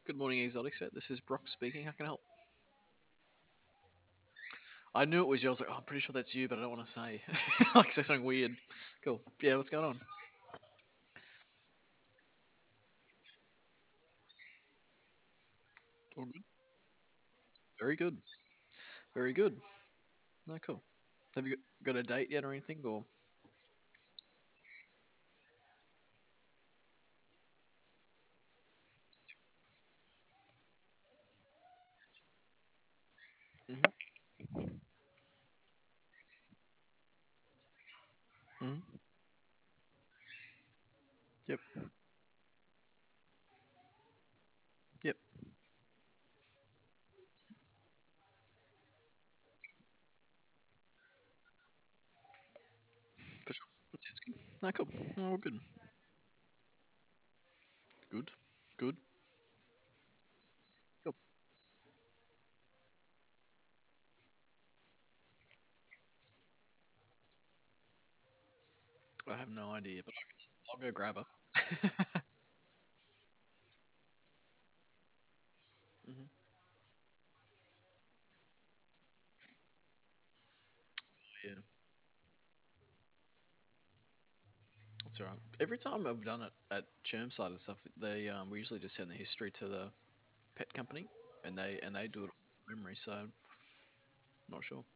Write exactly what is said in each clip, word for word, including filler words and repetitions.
Good morning, Exotic Set. This is Brock speaking. How can I help? I knew it was you. I was like, oh, I'm pretty sure that's you, but I don't want to say. like, say something weird. Cool. Yeah, what's going on? All good. Very good. Very good. No, cool. Have you got got a date yet or anything? Or hmm hmm Yep. Yep. For sure. That sounds good. No, cool. No, all good. Good. Good. Cool. I have no idea, but I'll go grab her. hmm Yeah, that's all right. Every time I've done it at Chermside and stuff, they um, we usually just send the history to the pet company, and they and they do it from memory. So not sure.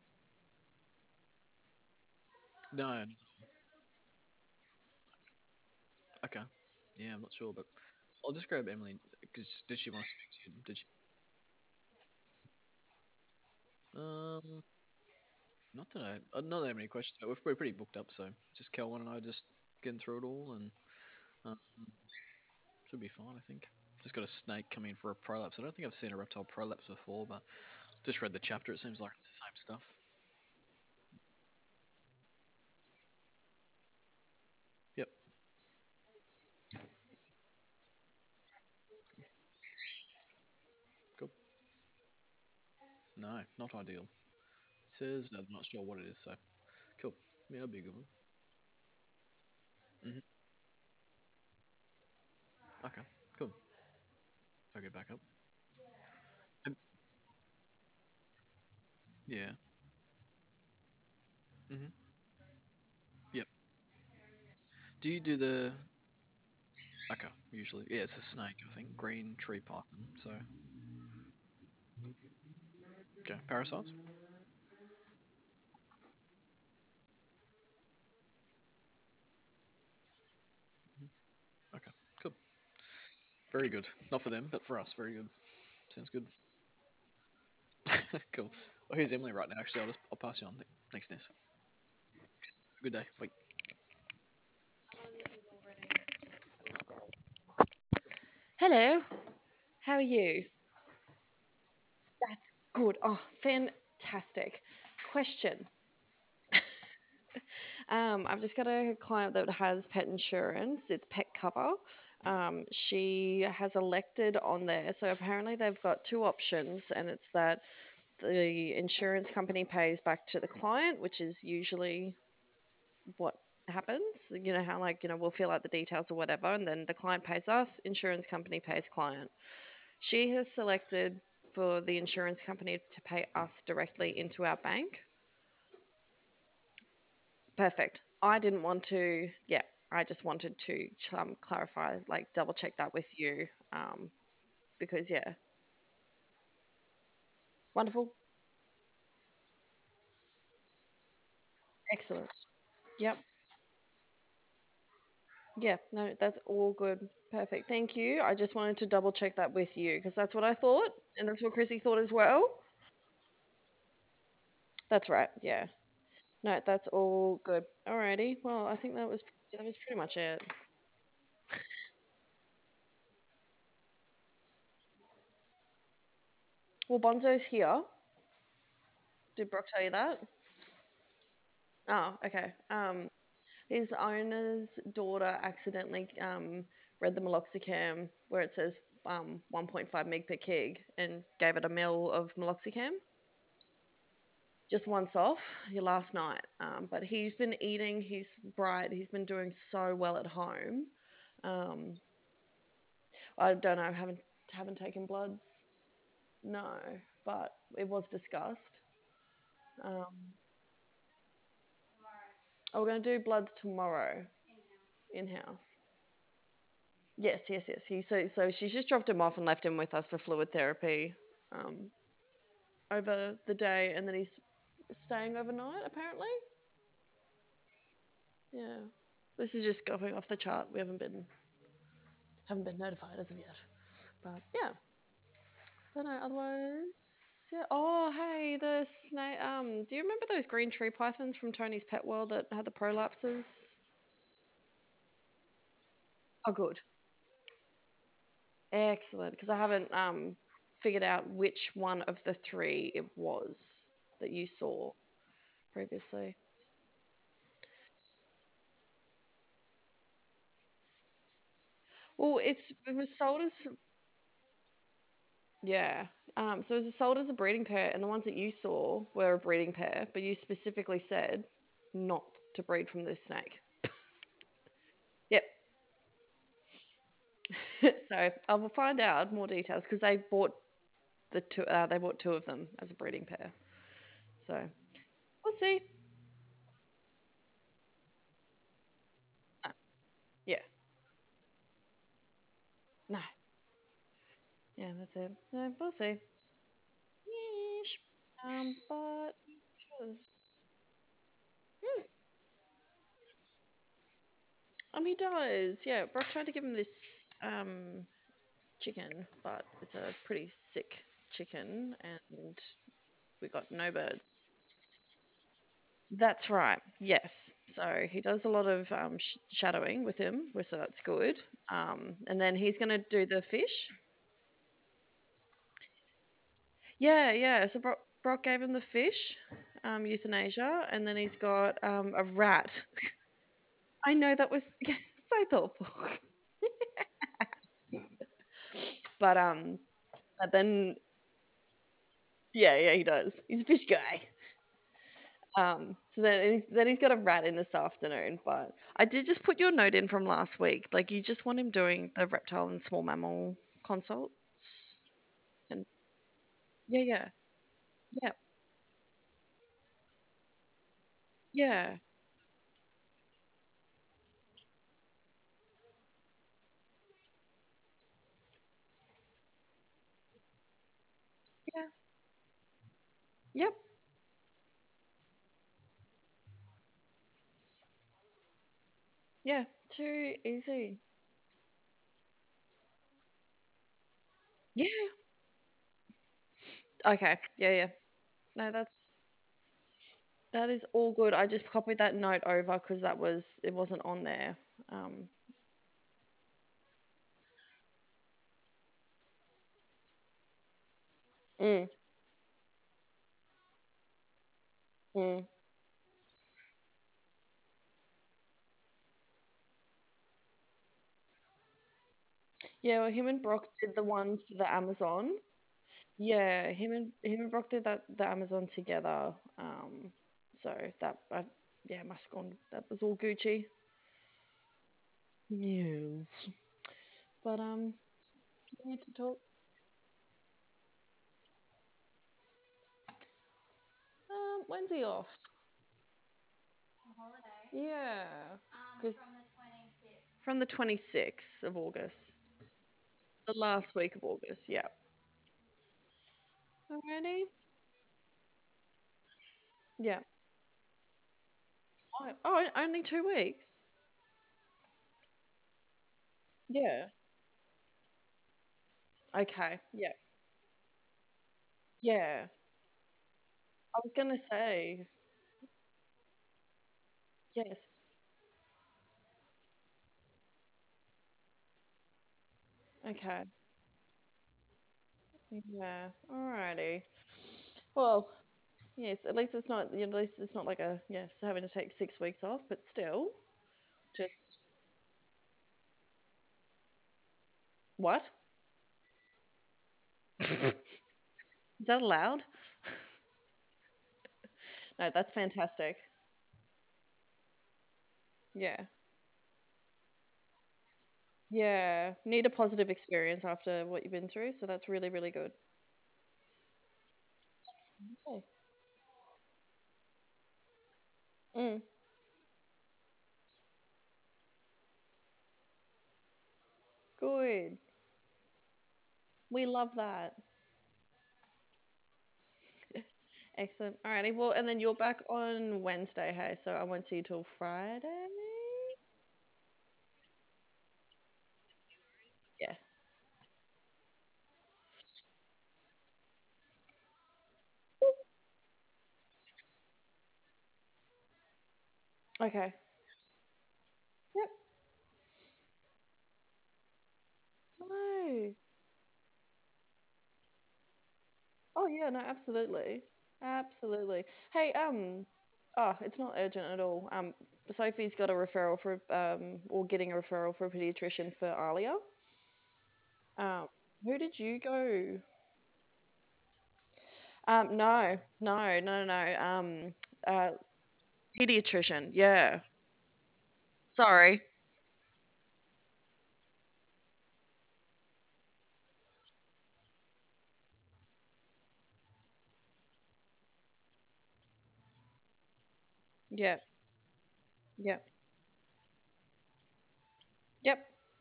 No. Okay. Yeah, I'm not sure, but I'll just grab Emily because did she want to speak to you? Did she? Um, not that I, uh, not that many questions. But we're, we're pretty booked up, so just Kelvin and I just getting through it all, and um, should be fine, I think. Just got a snake coming for a prolapse. I don't think I've seen a reptile prolapse before, but just read the chapter. It seems like it's the same stuff. Yep. Cool. No, not ideal. It says I'm not sure what it is, so cool. Yeah, that'll be a good one. hmm Okay. Cool. I'll get back up. Um, yeah. hmm Yep. Do you do the Okay, usually. Yeah, it's a snake, I think. Green tree python. So, okay. Parasites? Mhm. Okay, cool. Very good. Not for them, but for us, very good. Sounds good. cool. Well, here's Emily right now, actually. I'll just I'll pass you on. Thanks, Ness. Good day. Bye. Hello, how are you? That's good. Oh, fantastic. Question. Um, I've just got a client that has pet insurance. It's pet cover. Um, she has elected on there. So apparently they've got two options, and it's that the insurance company pays back to the client, which is usually what happens. You know how like, you know, we'll fill out the details or whatever, and then the client pays us, insurance company pays client. She has selected for the insurance company to pay us directly into our bank. Perfect. I didn't want to, yeah, I just wanted to um, clarify, like double check that with you. Um, because, yeah, wonderful. Excellent. Yep. Yeah, no, that's all good. Perfect. Thank you. I just wanted to double check that with you because that's what I thought. And that's what Chrissy thought as well. That's right. Yeah. No, that's all good. Alrighty. Well, I think that was that was pretty much it. Well, Bonzo's here. Did Brock tell you that? Oh, okay. Um, his owner's daughter accidentally um, read the meloxicam where it says um, one point five meg per kg and gave it a mil of meloxicam just once off your last night. Um, but he's been eating, he's bright, he's been doing so well at home. Um, I don't know, I haven't haven't taken bloods. No, but it was discussed. Um, oh, we're going to do bloods tomorrow in house. Yes, yes, yes. He so so she's just dropped him off and left him with us for fluid therapy um, over the day, and then he's staying overnight apparently. Yeah, this is just going off the chart. We haven't been haven't been notified as of yet, but yeah. But no, otherwise, yeah. Oh, hey, the snake. Um, do you remember those green tree pythons from Tony's Pet World that had the prolapses? Oh, good, excellent. Because I haven't um figured out which one of the three it was that you saw previously. Well, it's it was sold as yeah. Um, so it was sold as a breeding pair, and the ones that you saw were a breeding pair, but you specifically said not to breed from this snake. Yep. So I will find out more details because they bought the two. Uh, they bought two of them as a breeding pair. So we'll see. Ah, yeah. No. Yeah, that's it. No, we'll see. Yeesh. Um, but hmm, um, he does. Yeah, Brock tried to give him this um chicken, but it's a pretty sick chicken, and we got no birds. That's right. Yes. So he does a lot of um, sh- shadowing with him, so that's good. Um, and then he's going to do the fish. Yeah, yeah. So Brock, Brock gave him the fish, um, euthanasia, and then he's got um, a rat. I know that was yeah, so thoughtful. But um, but then yeah, yeah, he does. He's a fish guy. Um, so then he's, then he's got a rat in this afternoon. But I did just put your note in from last week. Like you just want him doing the reptile and small mammal consults. And yeah, yeah, yeah, yeah, yeah, yep, yeah. Too easy. Yeah. Okay. Yeah, yeah. No, that's that is all good. I just copied that note over because that was it wasn't on there. Um. Mm, mm. Yeah. Well, him and Brock did the one for the Amazon. Yeah, him and him and Brock did that the Amazon together. Um, so that I, yeah, must have gone. That was all Gucci. Yes, but um, we need to talk. Um, when's he off? Yeah, because from the twenty sixth of August, the last week of August. Yeah. Alrighty. Yeah. Oh, oh, only two weeks. Yeah. Okay. Yeah. Yeah. I was gonna say yes. Okay. Yeah. Alrighty. Well, yes. At least it's not. At least it's not like a yes having to take six weeks off, but still, just what? Is that allowed? No, that's fantastic. Yeah. Yeah, need a positive experience after what you've been through, so that's really, really good. Okay. Mm, good. We love that. Excellent. Alrighty. Well, and then you're back on Wednesday, hey? So I won't see you till Friday. Yeah. Okay. Yep. No. Oh yeah. No. Absolutely. Absolutely. Hey. Um. Oh, it's not urgent at all. Um. Sophie's got a referral for um, or getting a referral for a pediatrician for Alia. Um. Who did you go? Um. No. No. No. No. No. Um. Uh. Pediatrician. Yeah. Sorry. Yep. Yep. Yep.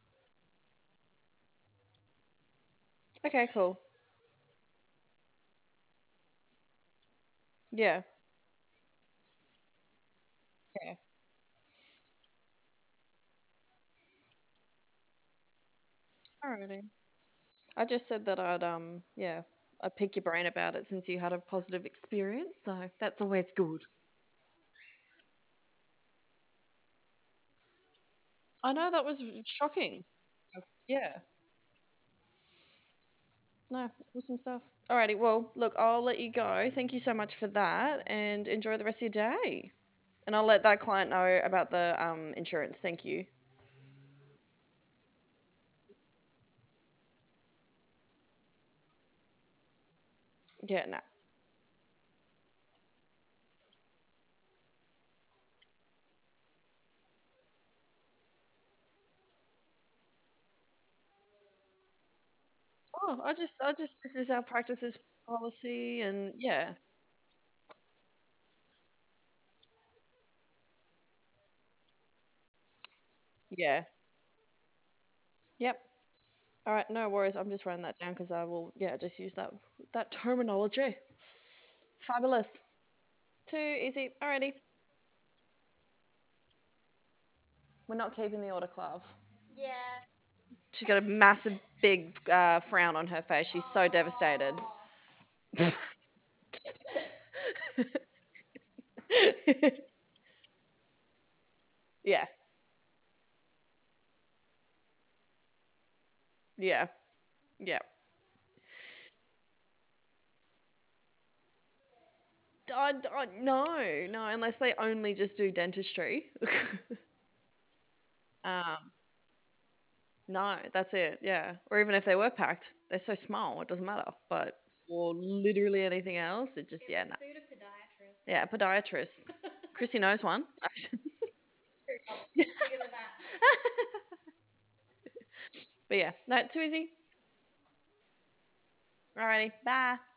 Okay. Cool. Yeah. Yeah. Alrighty. I just said that I'd um yeah I'd pick your brain about it since you had a positive experience, so that's always good. I know that was shocking. Yeah. No, awesome stuff. Alrighty, well, look, I'll let you go. Thank you so much for that, and enjoy the rest of your day. And I'll let that client know about the um insurance. Thank you. Yeah, no. Oh, I just, I just, this is our practices policy, and yeah, yeah, yep. All right, no worries. I'm just writing that down because I will, yeah, just use that that terminology. Fabulous. Too easy. Alrighty. We're not keeping the autoclave. She's got a massive, big uh, frown on her face. She's so devastated. Yeah, yeah, yeah. Uh, uh, no, no, unless they only just do dentistry. um, no, that's it. Yeah, or even if they were packed, they're so small, it doesn't matter. But for literally anything else, it just yeah, no. Yeah, a podiatrist. Chrissy knows one. But yeah, no, too easy. Alrighty, bye.